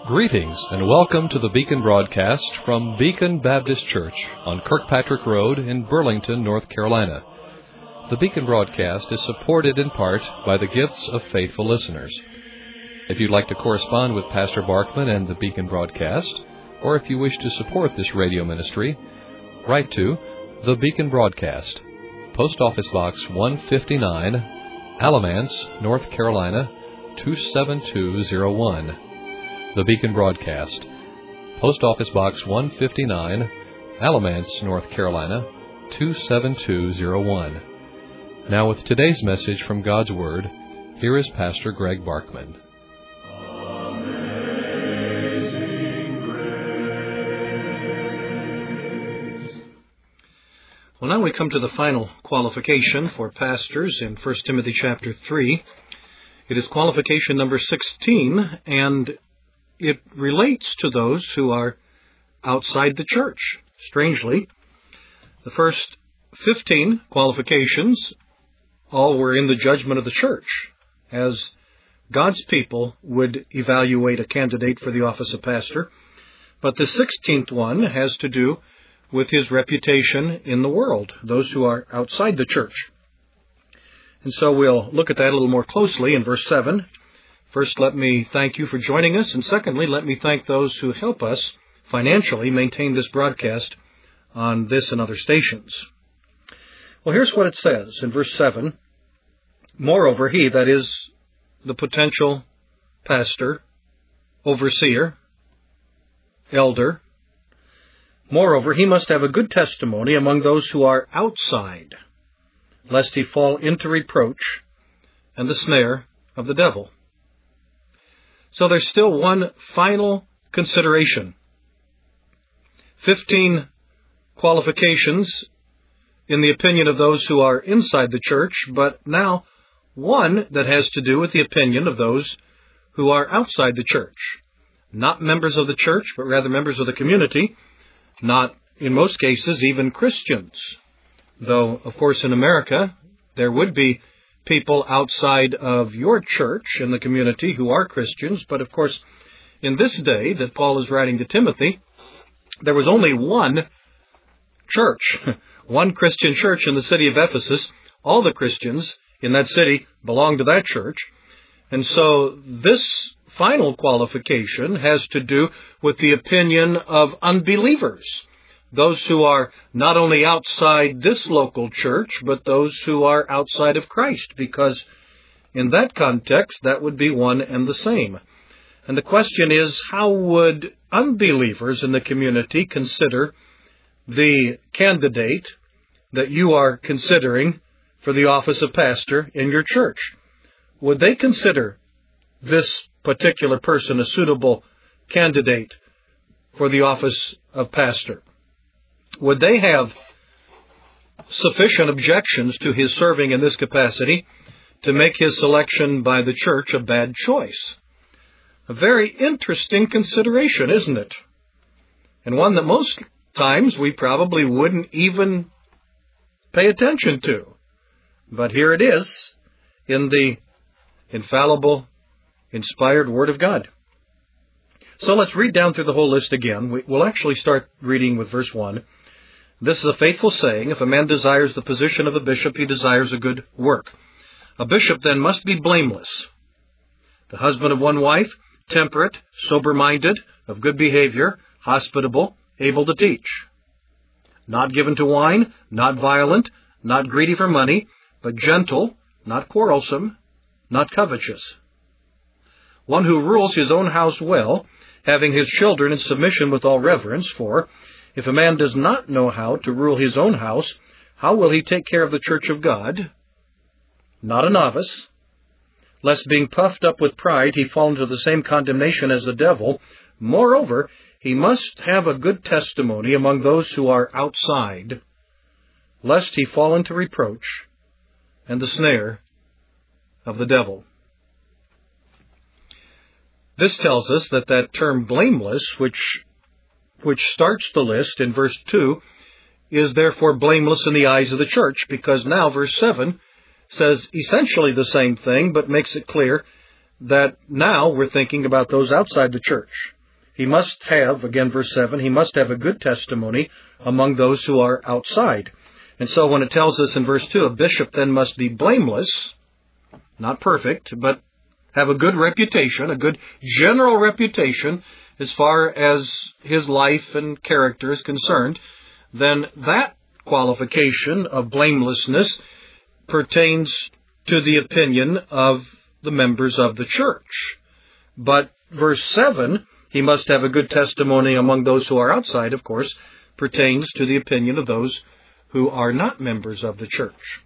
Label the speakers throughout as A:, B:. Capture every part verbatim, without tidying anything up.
A: Greetings and welcome to the Beacon broadcast from Beacon Baptist Church on Kirkpatrick Road in Burlington, North Carolina. The Beacon broadcast is supported in part by the gifts of faithful listeners. If you'd like to correspond with Pastor Barkman and the Beacon broadcast, or if you wish to support this radio ministry, write to The Beacon Broadcast, Post Office Box one fifty-nine, Alamance, North Carolina, two seven two zero one. The Beacon Broadcast, Post Office Box one fifty-nine, Alamance, North Carolina, two seven two zero one. Now with today's message from God's Word, here is Pastor Greg Barkman.
B: Well, now we come to the final qualification for pastors in First Timothy chapter three. It is qualification number sixteen, and it relates to those who are outside the church. Strangely, the first fifteen qualifications all were in the judgment of the church, as God's people would evaluate a candidate for the office of pastor. But the sixteenth one has to do with his reputation in the world, those who are outside the church. And so we'll look at that a little more closely in verse seven. First, let me thank you for joining us, and secondly, let me thank those who help us financially maintain this broadcast on this and other stations. Well, here's what it says in verse seven. Moreover, he, that is, the potential pastor, overseer, elder, moreover, he must have a good testimony among those who are outside, lest he fall into reproach and the snare of the devil. So there's still one final consideration. Fifteen qualifications in the opinion of those who are inside the church, but now one that has to do with the opinion of those who are outside the church. Not members of the church, but rather members of the community. Not, in most cases, even Christians. Though, of course, in America, there would be people outside of your church in the community who are Christians. But, of course, in this day that Paul is writing to Timothy, there was only one church, one Christian church in the city of Ephesus. All the Christians in that city belonged to that church. And so this final qualification has to do with the opinion of unbelievers, those who are not only outside this local church, but those who are outside of Christ, because in that context, that would be one and the same. And the question is, how would unbelievers in the community consider the candidate that you are considering for the office of pastor in your church? Would they consider this particular person a suitable candidate for the office of pastor? Would they have sufficient objections to his serving in this capacity to make his selection by the church a bad choice? A very interesting consideration, isn't it? And one that most times we probably wouldn't even pay attention to. But here it is in the infallible, inspired Word of God. So let's read down through the whole list again. We'll actually start reading with verse one. This is a faithful saying, if a man desires the position of a bishop, he desires a good work. A bishop then must be blameless, the husband of one wife, temperate, sober-minded, of good behavior, hospitable, able to teach. Not given to wine, not violent, not greedy for money, but gentle, not quarrelsome, not covetous. One who rules his own house well, having his children in submission with all reverence, for if a man does not know how to rule his own house, how will he take care of the church of God? Not a novice, lest being puffed up with pride he fall into the same condemnation as the devil. Moreover, he must have a good testimony among those who are outside, lest he fall into reproach and the snare of the devil. This tells us that that term blameless, which which starts the list in verse two, is therefore blameless in the eyes of the church, because now verse seven says essentially the same thing, but makes it clear that now we're thinking about those outside the church. he must have, again, verse seven, he must have a good testimony among those who are outside. And so when it tells us in verse two, a bishop then must be blameless, not perfect, but have a good reputation, a good general reputation as far as his life and character is concerned, then that qualification of blamelessness pertains to the opinion of the members of the church. But verse seven, he must have a good testimony among those who are outside, of course, pertains to the opinion of those who are not members of the church.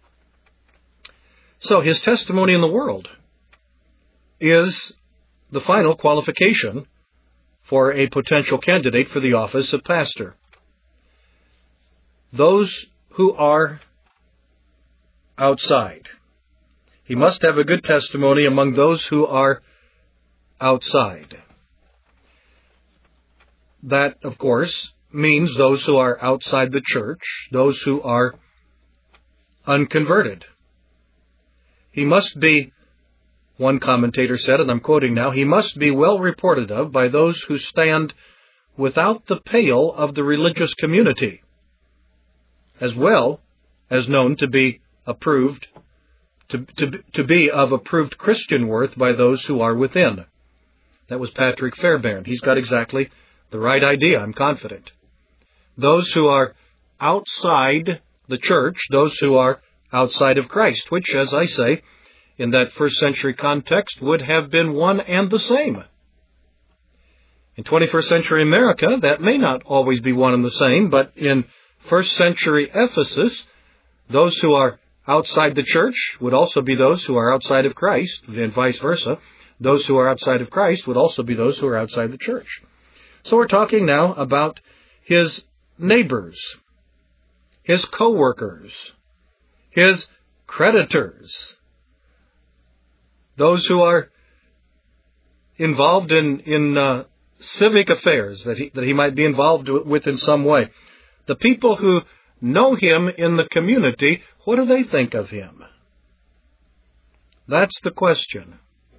B: So his testimony in the world is the final qualification for a potential candidate for the office of pastor. Those who are outside. He must have a good testimony among those who are outside. That, of course, means those who are outside the church, those who are unconverted. He must be, one commentator said, and I'm quoting now, he must be well reported of by those who stand without the pale of the religious community, as well as known to be approved, to, to, to be of approved Christian worth by those who are within. That was Patrick Fairbairn. He's got exactly the right idea, I'm confident. Those who are outside the church, those who are outside of Christ, which, as I say, in that first century context, would have been one and the same. In twenty-first century America, that may not always be one and the same, but in first century Ephesus, those who are outside the church would also be those who are outside of Christ, and vice versa. Those who are outside of Christ would also be those who are outside the church. So we're talking now about his neighbors, his co-workers, his creditors, those who are involved in, in uh, civic affairs that he, that he might be involved with in some way. The people who know him in the community, what do they think of him? That's the question.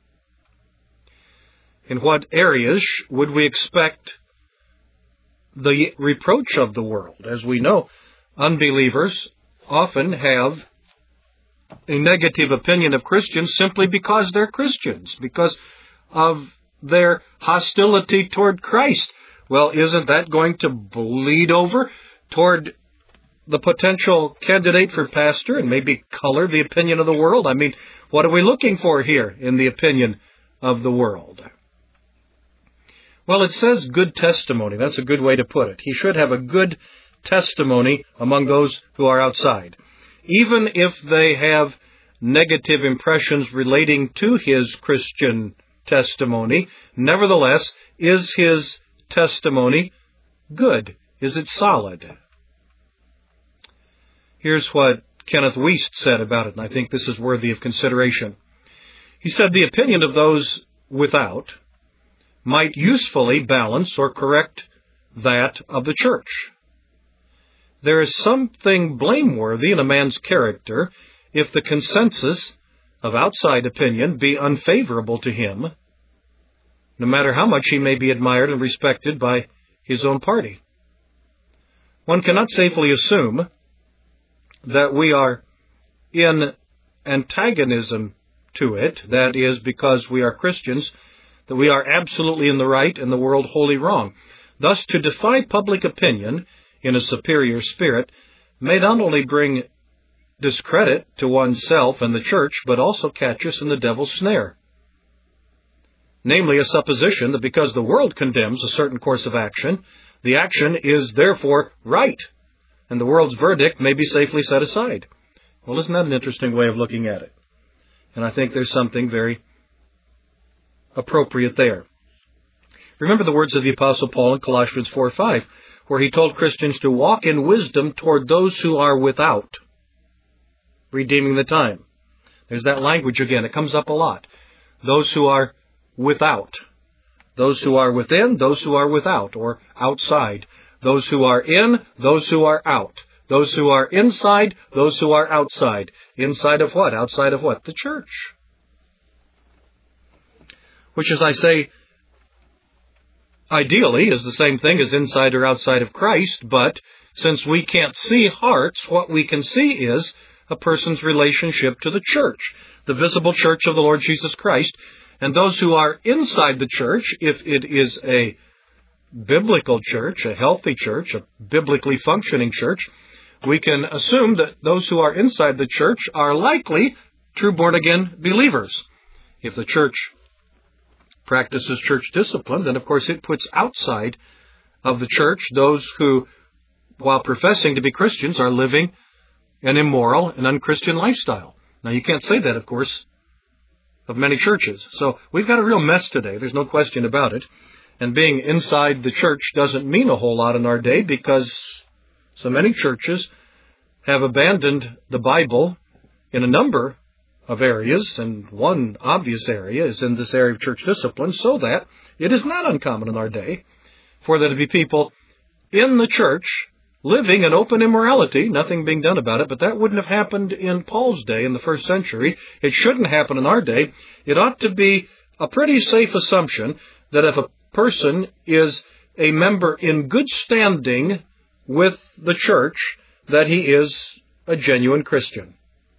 B: In what areas would we expect the reproach of the world? As we know, unbelievers often have a negative opinion of Christians simply because they're Christians, because of their hostility toward Christ. Well, isn't that going to bleed over toward the potential candidate for pastor and maybe color the opinion of the world? I mean, what are we looking for here in the opinion of the world? Well, it says good testimony. That's a good way to put it. He should have a good testimony among those who are outside. Even if they have negative impressions relating to his Christian testimony, nevertheless, is his testimony good? Is it solid? Here's what Kenneth Wuest said about it, and I think this is worthy of consideration. He said, the opinion of those without might usefully balance or correct that of the church. There is something blameworthy in a man's character if the consensus of outside opinion be unfavorable to him, no matter how much he may be admired and respected by his own party. One cannot safely assume that we are in antagonism to it, that is, because we are Christians, that we are absolutely in the right and the world wholly wrong. Thus, to defy public opinion in a superior spirit may not only bring discredit to oneself and the church, but also catch us in the devil's snare. Namely, a supposition that because the world condemns a certain course of action, the action is therefore right, and the world's verdict may be safely set aside. Well, isn't that an interesting way of looking at it? And I think there's something very appropriate there. Remember the words of the Apostle Paul in Colossians four five, where he told Christians to walk in wisdom toward those who are without, redeeming the time. There's that language again. It comes up a lot. Those who are without. Those who are within, those who are without, or outside. Those who are in, those who are out. Those who are inside, those who are outside. Inside of what? Outside of what? The church. Which, as I say, ideally is the same thing as inside or outside of Christ, but since we can't see hearts, what we can see is a person's relationship to the church, the visible church of the Lord Jesus Christ. And those who are inside the church, if it is a biblical church, a healthy church, a biblically functioning church, we can assume that those who are inside the church are likely true born-again believers. If the church practices church discipline, then of course it puts outside of the church those who, while professing to be Christians, are living an immoral and unchristian lifestyle. Now, you can't say that, of course, of many churches. So we've got a real mess today. There's no question about it. And being inside the church doesn't mean a whole lot in our day, because so many churches have abandoned the Bible in a number of areas, and one obvious area is in this area of church discipline, so that it is not uncommon in our day for there to be people in the church living in open immorality, nothing being done about it. But that wouldn't have happened in Paul's day in the first century. It shouldn't happen in our day. It ought to be a pretty safe assumption that if a person is a member in good standing with the church, that he is a genuine Christian.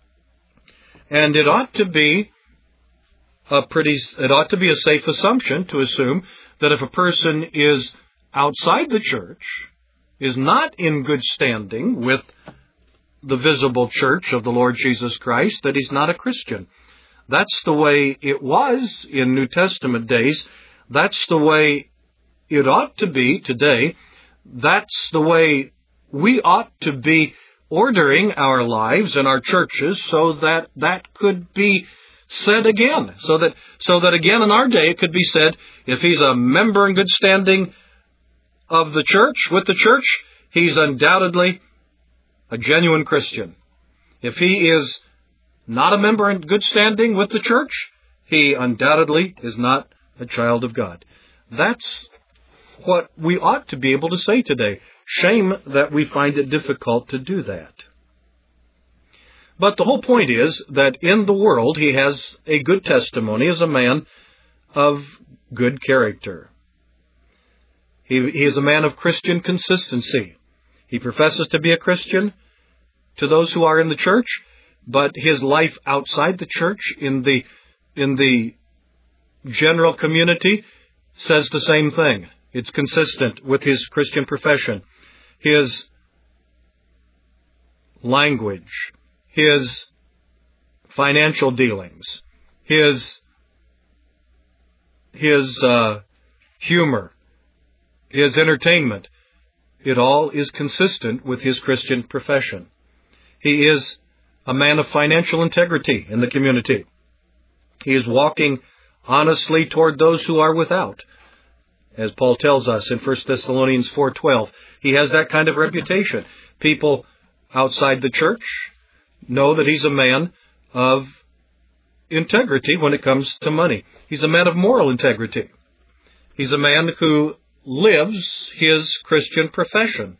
B: And it ought to be a pretty, it ought to be a safe assumption to assume that if a person is outside the church, is not in good standing with the visible church of the Lord Jesus Christ, that he's not a Christian. That's the way it was in New Testament days. That's the way it ought to be today. That's the way we ought to be ordering our lives and our churches, so that that could be said again. So that, so that again in our day it could be said, if he's a member in good standing of the church, with the church, he's undoubtedly a genuine Christian. If he is not a member in good standing with the church, he undoubtedly is not a child of God. That's what we ought to be able to say today. Shame that we find it difficult to do that. But the whole point is that in the world he has a good testimony as a man of good character. He, he is a man of Christian consistency. He professes to be a Christian to those who are in the church, but his life outside the church, in the, in the general community, says the same thing. It's consistent with his Christian profession. His language, his financial dealings, his, his uh, humor, his entertainment, it all is consistent with his Christian profession. He is a man of financial integrity in the community. He is walking honestly toward those who are without, as Paul tells us in First Thessalonians four twelve. He has that kind of reputation. People outside the church know that he's a man of integrity when it comes to money. He's a man of moral integrity. He's a man who lives his Christian profession.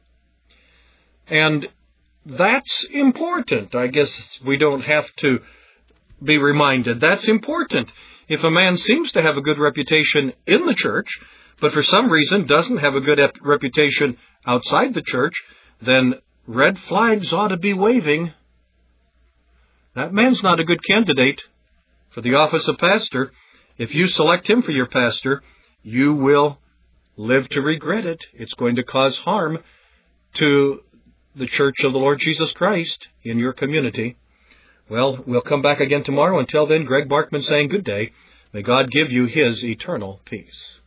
B: And that's important. I guess we don't have to be reminded. That's important. If a man seems to have a good reputation in the church, but for some reason doesn't have a good reputation outside the church, then red flags ought to be waving. That man's not a good candidate for the office of pastor. If you select him for your pastor, you will live to regret it. It's going to cause harm to the church of the Lord Jesus Christ in your community. Well, we'll come back again tomorrow. Until then, Greg Barkman saying good day. May God give you His eternal peace.